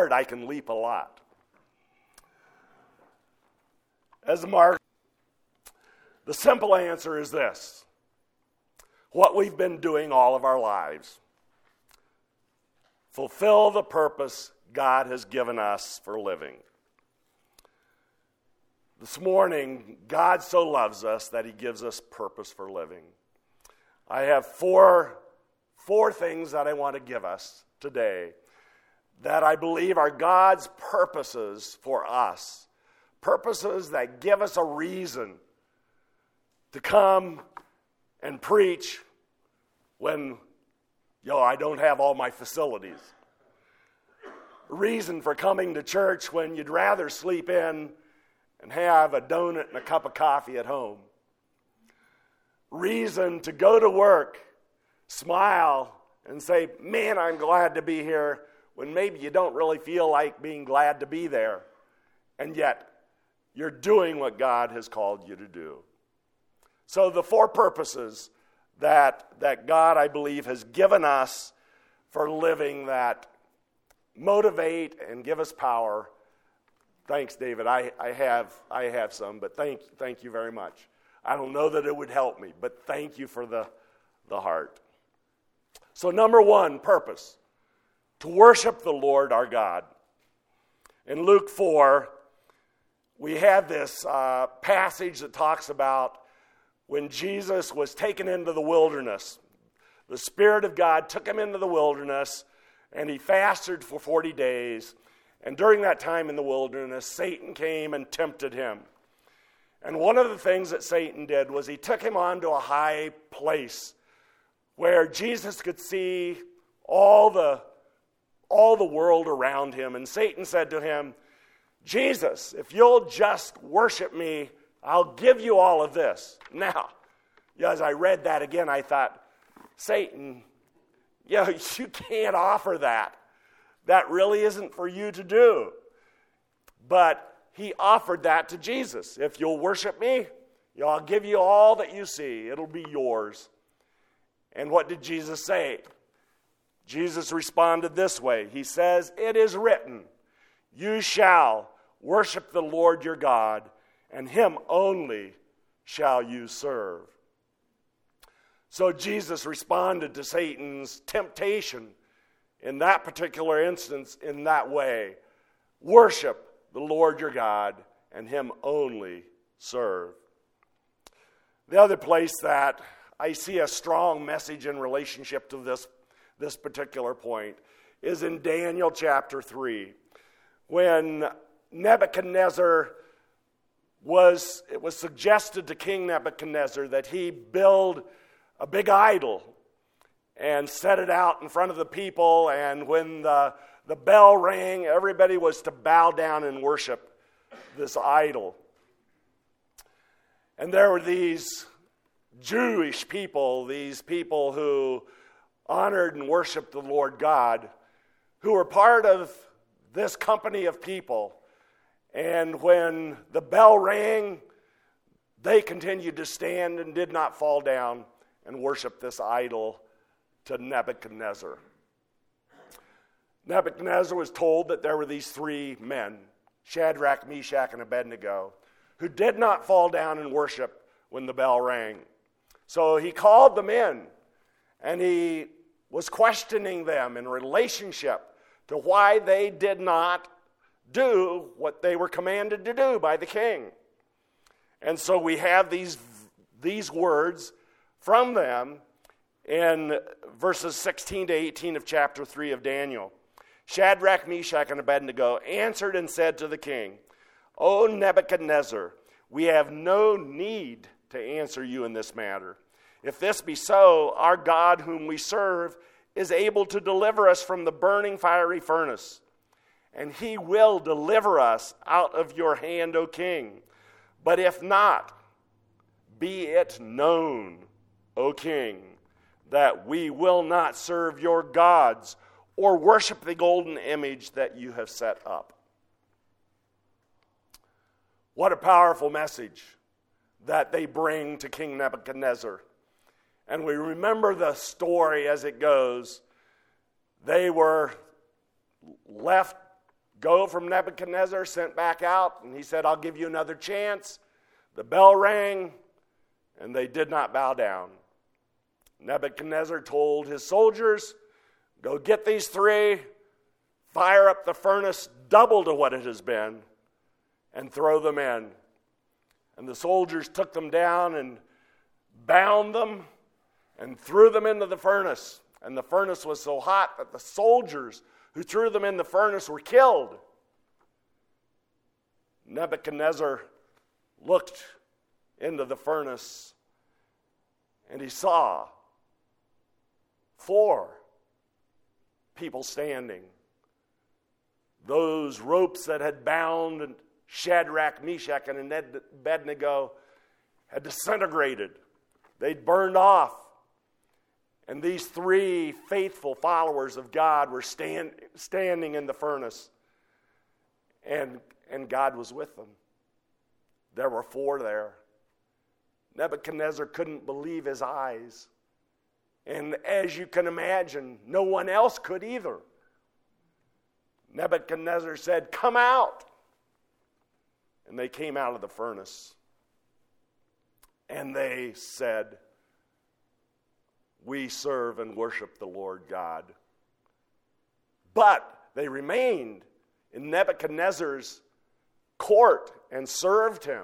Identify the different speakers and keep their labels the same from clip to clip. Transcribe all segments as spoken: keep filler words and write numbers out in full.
Speaker 1: Lord, I can leap a lot. As Mark, the simple answer is this: what we've been doing all of our lives. Fulfill the purpose God has given us for living. This morning, God so loves us that he gives us purpose for living. I have four, four things that I want to give us today that I believe are God's purposes for us. Purposes that give us a reason to come and preach when, yo, I don't have all my facilities. Reason for coming to church when you'd rather sleep in and have a donut and a cup of coffee at home. Reason to go to work, smile, and say, man, I'm glad to be here, when maybe you don't really feel like being glad to be there. And yet, you're doing what God has called you to do. So the four purposes that, that God, I believe, has given us for living that motivate and give us power. Thanks, David. I, I have I have some, but thank thank you very much. I don't know that it would help me, but thank you for the, the heart. So number one, purpose. To worship the Lord our God. In Luke four, we have this uh, passage that talks about when Jesus was taken into the wilderness. The Spirit of God took him into the wilderness, and he fasted for forty days. And during that time in the wilderness, Satan came and tempted him. And one of the things that Satan did was he took him onto a high place where Jesus could see all the, all the world around him. And Satan said to him, Jesus, if you'll just worship me, I'll give you all of this. Now, as I read that again, I thought, Satan, you know, you can't offer that. That really isn't for you to do. But he offered that to Jesus. If you'll worship me, I'll give you all that you see. It'll be yours. And what did Jesus say? Jesus responded this way. He says, it is written, you shall worship the Lord your God, and him only shall you serve. So Jesus responded to Satan's temptation in that particular instance in that way. Worship the Lord your God, and him only serve. The other place that I see a strong message in relationship to this, this particular point is in Daniel chapter three. When Nebuchadnezzar was, it was suggested to King Nebuchadnezzar that he build a big idol and set it out in front of the people, and when the, the bell rang, everybody was to bow down and worship this idol. And there were these Jewish people, these people who honored and worshiped the Lord God, who were part of this company of people. And when the bell rang, they continued to stand and did not fall down and worship this idol to Nebuchadnezzar. Nebuchadnezzar was told that there were these three men, Shadrach, Meshach, and Abednego, who did not fall down and worship when the bell rang. So he called them in, and he was questioning them in relationship to why they did not do what they were commanded to do by the king. And so we have these, these words from them in verses sixteen to eighteen of chapter three of Daniel. Shadrach, Meshach, and Abednego answered and said to the king, O Nebuchadnezzar, we have no need to answer you in this matter. If this be so, our God whom we serve is able to deliver us from the burning fiery furnace, and he will deliver us out of your hand, O king. But if not, be it known, O king, that we will not serve your gods or worship the golden image that you have set up. What a powerful message that they bring to King Nebuchadnezzar. And we remember the story as it goes. They were left go from Nebuchadnezzar, sent back out, and he said, I'll give you another chance. The bell rang, and they did not bow down. Nebuchadnezzar told his soldiers, go get these three, fire up the furnace double to what it has been, and throw them in. And the soldiers took them down and bound them and threw them into the furnace. And the furnace was so hot that the soldiers who threw them in the furnace were killed. Nebuchadnezzar looked into the furnace and he saw four people standing. Those ropes that had bound Shadrach, Meshach, and Abednego had disintegrated. They'd burned off. And these three faithful followers of God were stand, standing in the furnace. And, and God was with them. There were four there. Nebuchadnezzar couldn't believe his eyes. And as you can imagine, no one else could either. Nebuchadnezzar said, come out. And they came out of the furnace. And they said, we serve and worship the Lord God. But they remained in Nebuchadnezzar's court and served him.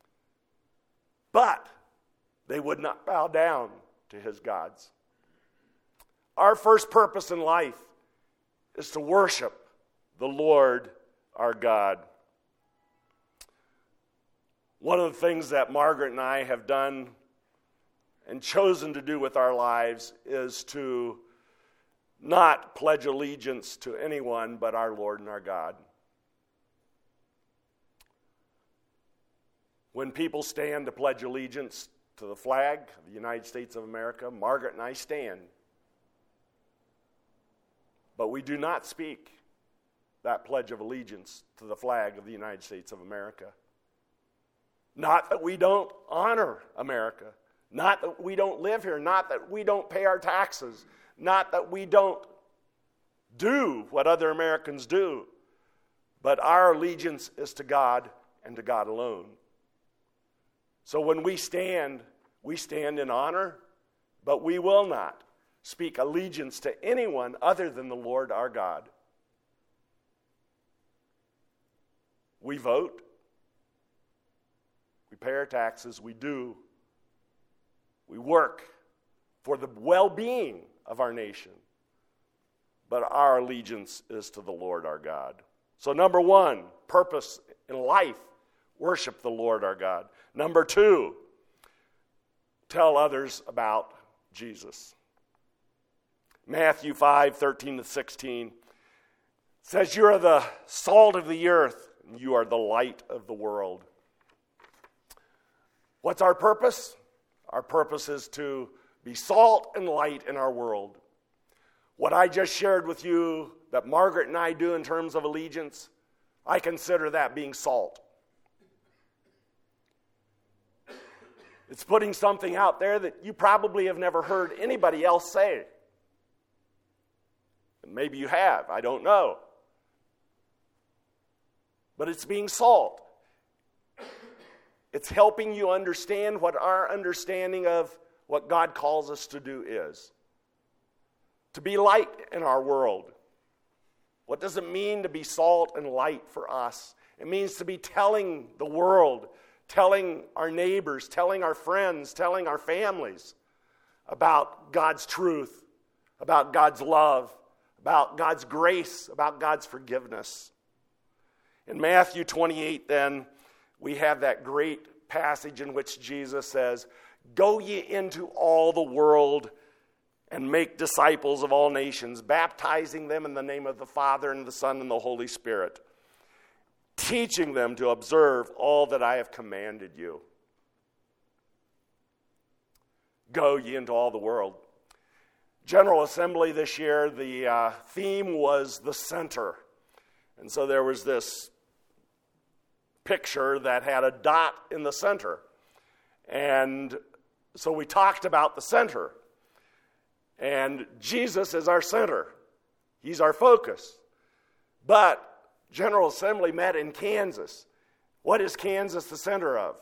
Speaker 1: But they would not bow down to his gods. Our first purpose in life is to worship the Lord our God. One of the things that Margaret and I have done and chosen to do with our lives is to not pledge allegiance to anyone but our Lord and our God. When people stand to pledge allegiance to the flag of the United States of America, Margaret and I stand. But we do not speak that pledge of allegiance to the flag of the United States of America. Not that we don't honor America. Not that we don't live here. Not that we don't pay our taxes. Not that we don't do what other Americans do. But our allegiance is to God and to God alone. So when we stand, we stand in honor, but we will not speak allegiance to anyone other than the Lord our God. We vote. We pay our taxes. We do. We work for the well-being of our nation. But our allegiance is to the Lord our God. So number one, purpose in life, worship the Lord our God. Number two, tell others about Jesus. Matthew five, thirteen to sixteen says, you are the salt of the earth, and you are the light of the world. What's our purpose? Our purpose is to be salt and light in our world. What I just shared with you that Margaret and I do in terms of allegiance, I consider that being salt. It's putting something out there that you probably have never heard anybody else say. And maybe you have, I don't know. But it's being salt. It's helping you understand what our understanding of what God calls us to do is. To be light in our world. What does it mean to be salt and light for us? It means to be telling the world, telling our neighbors, telling our friends, telling our families about God's truth, about God's love, about God's grace, about God's forgiveness. In Matthew twenty-eight, then, we have that great passage in which Jesus says, go ye into all the world and make disciples of all nations, baptizing them in the name of the Father and the Son and the Holy Spirit, teaching them to observe all that I have commanded you. Go ye into all the world. General Assembly this year, the uh, theme was the center. And so there was this picture that had a dot in the center. And so we talked about the center. And Jesus is our center. He's our focus. But General Assembly met in Kansas. What is Kansas the center of?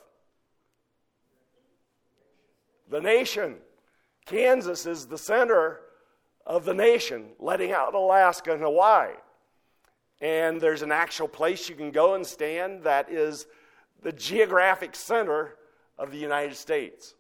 Speaker 1: The nation. Kansas is the center of the nation, letting out Alaska and Hawaii. And there's an actual place you can go and stand that is the geographic center of the United States.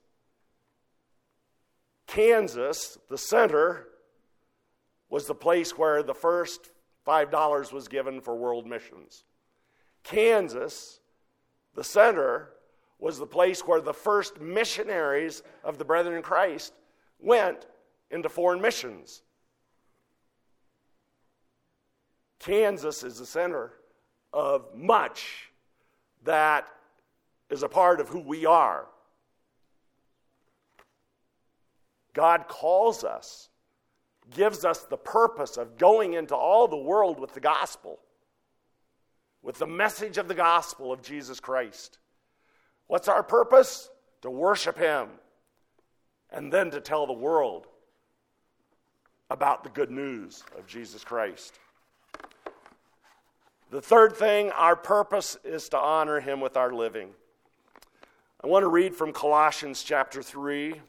Speaker 1: Kansas, the center, was the place where the first five dollars was given for world missions. Kansas, the center, was the place where the first missionaries of the Brethren in Christ went into foreign missions. Kansas is the center of much that is a part of who we are. God calls us, gives us the purpose of going into all the world with the gospel, with the message of the gospel of Jesus Christ. What's our purpose? To worship Him, and then to tell the world about the good news of Jesus Christ. The third thing, our purpose is to honor Him with our living. I want to read from Colossians chapter three,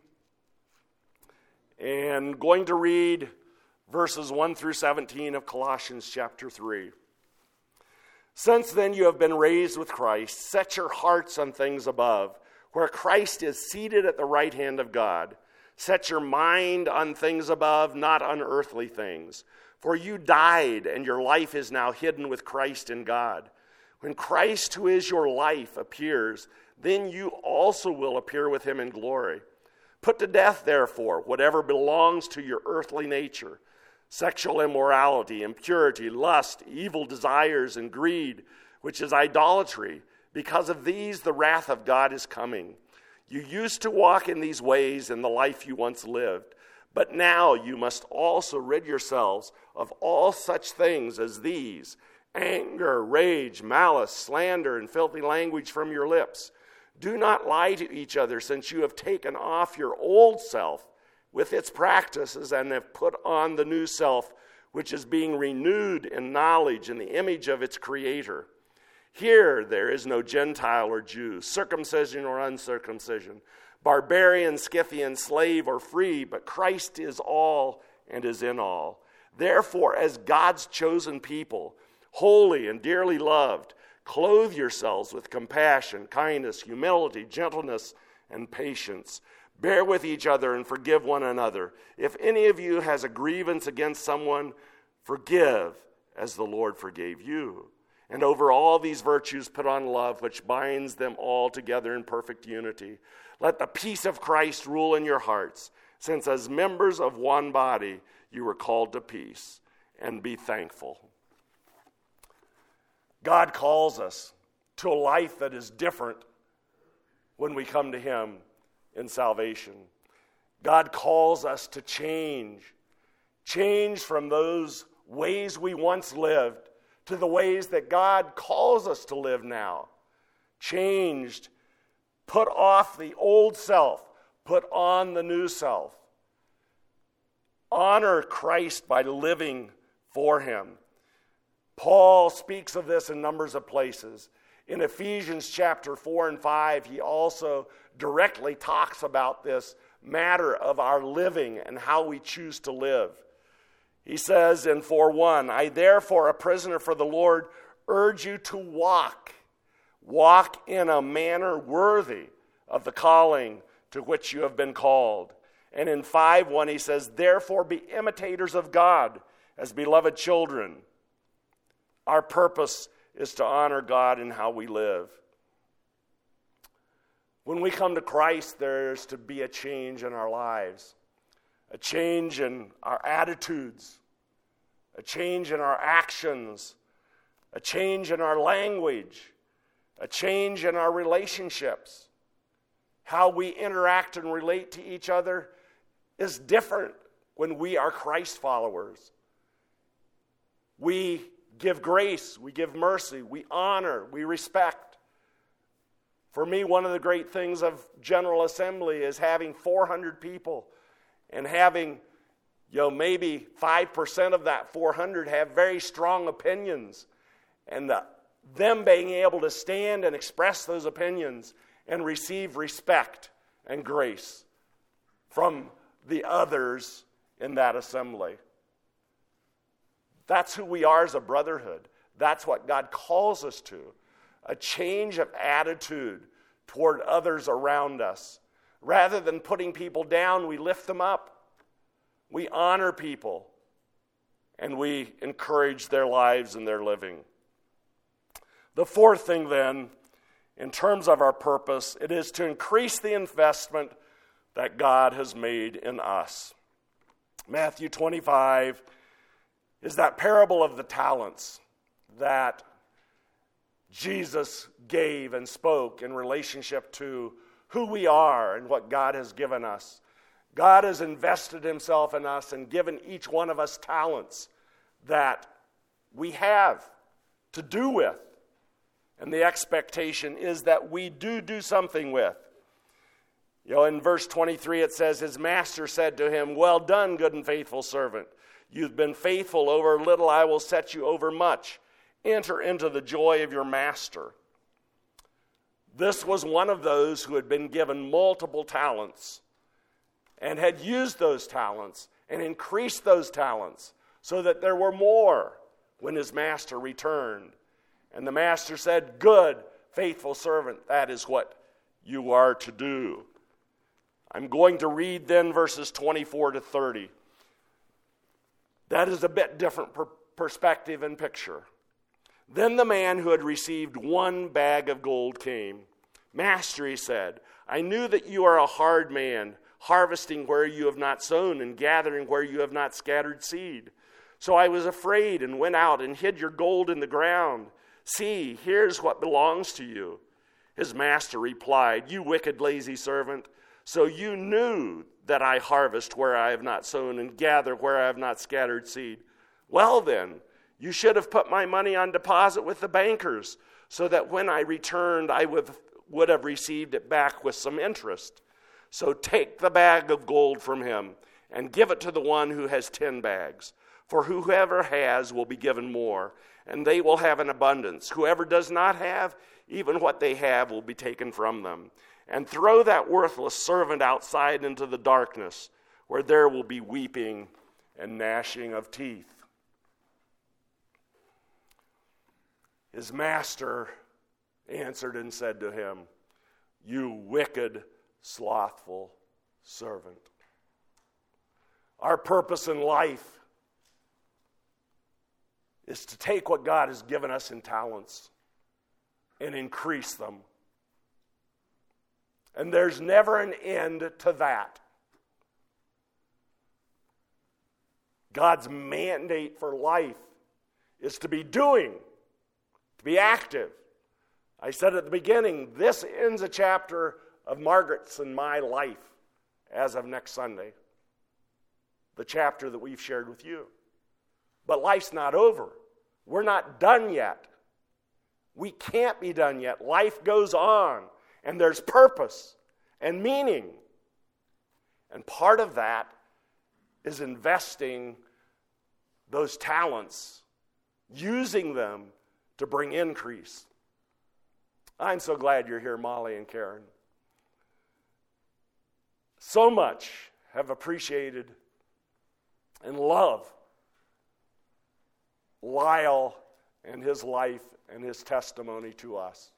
Speaker 1: and going to read verses one through seventeen of Colossians chapter three. Since then you have been raised with Christ, set your hearts on things above, where Christ is seated at the right hand of God. Set your mind on things above, not on earthly things. For you died, and your life is now hidden with Christ in God. When Christ, who is your life, appears, then you also will appear with Him in glory. Put to death, therefore, whatever belongs to your earthly nature: sexual immorality, impurity, lust, evil desires, and greed, which is idolatry. Because of these, the wrath of God is coming. You used to walk in these ways in the life you once lived, but now you must also rid yourselves of all such things as these: anger, rage, malice, slander, and filthy language from your lips. Do not lie to each other, since you have taken off your old self with its practices and have put on the new self, which is being renewed in knowledge in the image of its Creator. Here there is no Gentile or Jew, circumcision or uncircumcision, barbarian, Scythian, slave or free, but Christ is all and is in all. Therefore, as God's chosen people, holy and dearly loved, clothe yourselves with compassion, kindness, humility, gentleness, and patience. Bear with each other and forgive one another. If any of you has a grievance against someone, forgive as the Lord forgave you. And over all these virtues put on love, which binds them all together in perfect unity. Let the peace of Christ rule in your hearts, since as members of one body you were called to peace, and be thankful. God calls us to a life that is different when we come to Him in salvation. God calls us to change. Change from those ways we once lived to the ways that God calls us to live now. Changed. Put off the old self. Put on the new self. Honor Christ by living for Him. Paul speaks of this in numbers of places. In Ephesians chapter four and five, he also directly talks about this matter of our living and how we choose to live. He says in four one, I therefore, a prisoner for the Lord, urge you to walk. Walk in a manner worthy of the calling to which you have been called. And in five one, he says, therefore be imitators of God as beloved children. Our purpose is to honor God in how we live. When we come to Christ, there's to be a change in our lives, a change in our attitudes, a change in our actions, a change in our language, a change in our relationships. How we interact and relate to each other is different when we are Christ followers. We give grace, we give mercy, we honor, we respect. For me, one of the great things of General Assembly is having four hundred people and having, you know, maybe five percent of that four hundred have very strong opinions and the, them being able to stand and express those opinions and receive respect and grace from the others in that assembly. That's who we are as a brotherhood. That's what God calls us to. A change of attitude toward others around us. Rather than putting people down, we lift them up. We honor people. And we encourage their lives and their living. The fourth thing then, in terms of our purpose, it is to increase the investment that God has made in us. Matthew twenty-five is that parable of the talents that Jesus gave and spoke in relationship to who we are and what God has given us. God has invested himself in us and given each one of us talents that we have to do with. And the expectation is that we do do something with. You know, in verse twenty-three it says, his master said to him, well done, good and faithful servant. You've been faithful over little, I will set you over much. Enter into the joy of your master. This was one of those who had been given multiple talents and had used those talents and increased those talents so that there were more when his master returned. And the master said, good, faithful servant, that is what you are to do. I'm going to read then verses twenty-four to thirty. That is a bit different per- perspective and picture. Then the man who had received one bag of gold came. Master, he said, I knew that you are a hard man, harvesting where you have not sown and gathering where you have not scattered seed. So I was afraid and went out and hid your gold in the ground. See, here's what belongs to you. His master replied, you wicked, lazy servant. So you knew that I harvest where I have not sown and gather where I have not scattered seed. Well then, you should have put my money on deposit with the bankers, so that when I returned, I would, would have received it back with some interest. So take the bag of gold from him and give it to the one who has ten bags. For whoever has will be given more, and they will have an abundance. Whoever does not have, even what they have will be taken from them. And throw that worthless servant outside into the darkness, where there will be weeping and gnashing of teeth. His master answered and said to him, you wicked, slothful servant. Our purpose in life is to take what God has given us in talents and increase them. And there's never an end to that. God's mandate for life is to be doing, to be active. I said at the beginning, this ends a chapter of Margaret's and my life as of next Sunday. The chapter that we've shared with you. But life's not over. We're not done yet. We can't be done yet. Life goes on. And there's purpose and meaning. And part of that is investing those talents, using them to bring increase. I'm so glad you're here, Molly and Karen. So much have appreciated and love Lyle and his life and his testimony to us.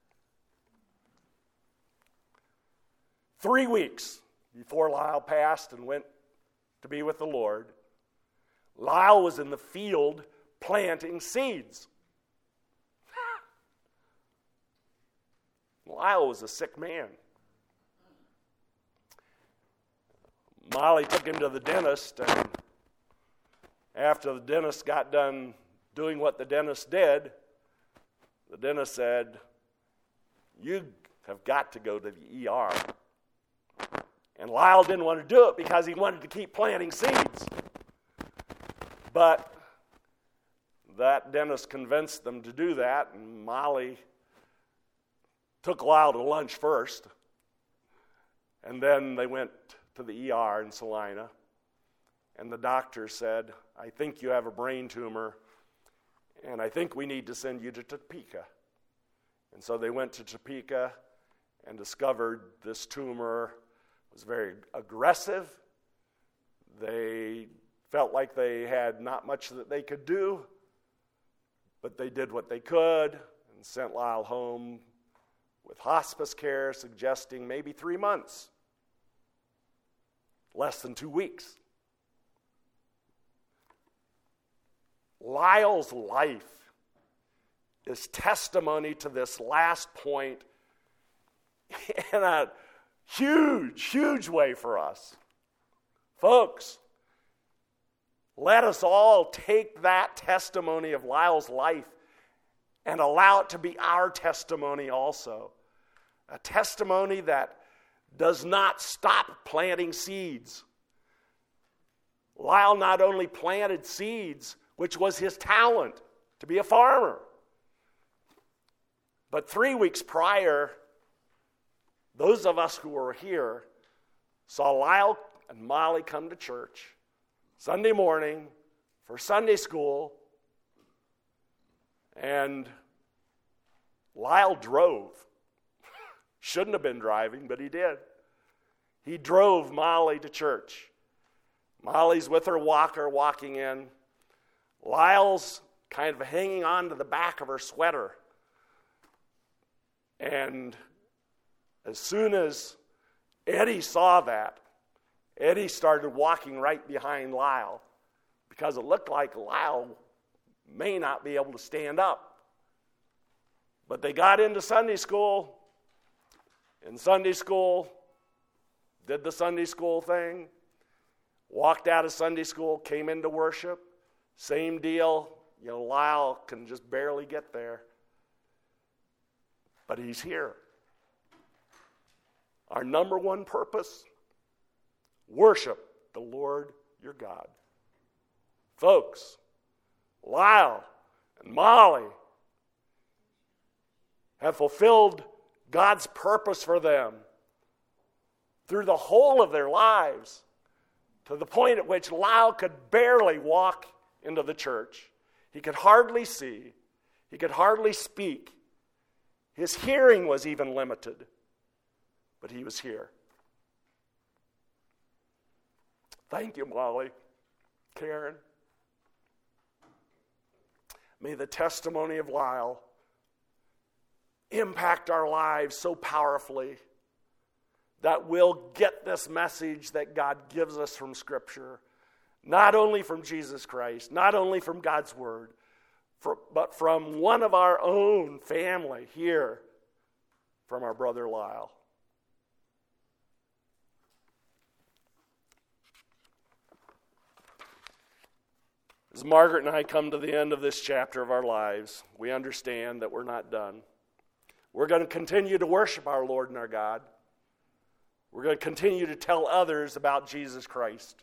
Speaker 1: Three weeks before Lyle passed and went to be with the Lord, Lyle was in the field planting seeds. Lyle was a sick man. Molly took him to the dentist, and after the dentist got done doing what the dentist did, the dentist said, you have got to go to the E R. And Lyle didn't want to do it because he wanted to keep planting seeds. But that dentist convinced them to do that, and Molly took Lyle to lunch first. And then they went to the E R in Salina. And the doctor said, I think you have a brain tumor, and I think we need to send you to Topeka. And so they went to Topeka and discovered this tumor was very aggressive. They felt like they had not much that they could do, but they did what they could and sent Lyle home with hospice care, suggesting maybe three months, less than two weeks. Lyle's life is testimony to this last point in a huge, huge way for us. Folks, let us all take that testimony of Lyle's life and allow it to be our testimony also. A testimony that does not stop planting seeds. Lyle not only planted seeds, which was his talent to be a farmer, but three weeks prior, those of us who were here saw Lyle and Molly come to church Sunday morning for Sunday school, and Lyle drove. Shouldn't have been driving, but he did. He drove Molly to church. Molly's with her walker walking in. Lyle's kind of hanging on to the back of her sweater. And as soon as Eddie saw that, Eddie started walking right behind Lyle because it looked like Lyle may not be able to stand up. But they got into Sunday school. In Sunday school, did the Sunday school thing, walked out of Sunday school, came into worship. Same deal. You know, Lyle can just barely get there. But he's here. Our number one purpose, worship the Lord your God. Folks, Lyle and Molly have fulfilled God's purpose for them through the whole of their lives, to the point at which Lyle could barely walk into the church. He could hardly see. He could hardly speak. His hearing was even limited, but he was here. Thank you, Molly, Karen. May the testimony of Lyle impact our lives so powerfully that we'll get this message that God gives us from Scripture, not only from Jesus Christ, not only from God's Word, for, but from one of our own family here, from our brother Lyle. As Margaret and I come to the end of this chapter of our lives, we understand that we're not done. We're going to continue to worship our Lord and our God. We're going to continue to tell others about Jesus Christ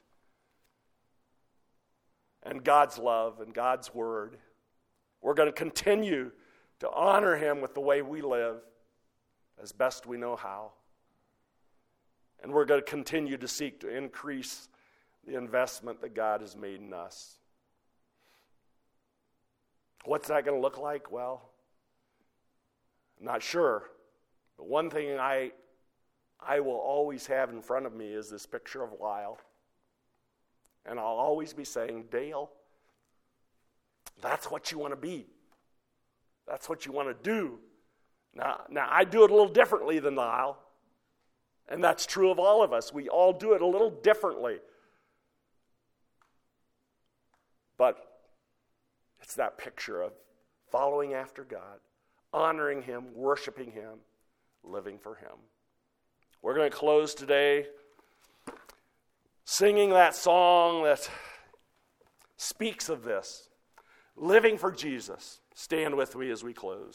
Speaker 1: and God's love and God's word. We're going to continue to honor him with the way we live as best we know how. And we're going to continue to seek to increase the investment that God has made in us. What's that going to look like? Well, I'm not sure. But one thing I I will always have in front of me is this picture of Lyle. And I'll always be saying, Dale, that's what you want to be. That's what you want to do. Now, now, I do it a little differently than Lyle. And that's true of all of us. We all do it a little differently. But it's that picture of following after God, honoring him, worshiping him, living for him. We're going to close today singing that song that speaks of this. Living for Jesus. Stand with me as we close.